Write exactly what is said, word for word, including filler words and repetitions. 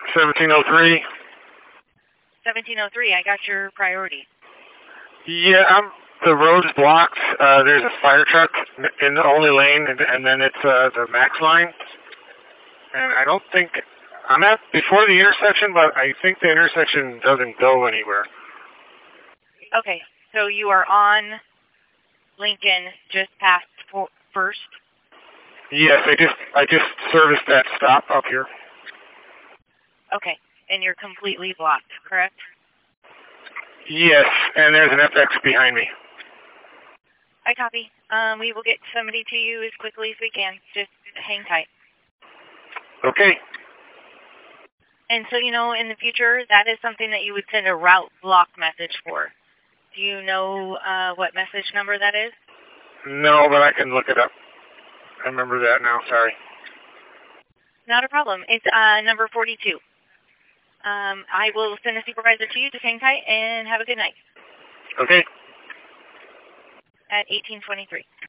seventeen oh three. seventeen oh three, I got your priority. Yeah, I'm, the road's blocked. Uh, there's a fire truck in the only lane, and, and then it's uh, the max line. And I don't think, I'm at before the intersection, but I think the intersection doesn't go anywhere. Okay, so you are on Lincoln, just past First. Yes, I just I just serviced that stop up here. Okay, and you're completely blocked, correct? Yes, and there's an F X behind me. I copy. Um, we will get somebody to you as quickly as we can. Just hang tight. Okay. And so, you know, in the future, that is something that you would send a route block message for. Do you know uh, what message number that is? No, but I can look it up. I remember that now. Sorry. Not a problem. It's uh, number forty-two. Um, I will send a supervisor to you. Just hang tight and have a good night. Okay. At eighteen twenty-three.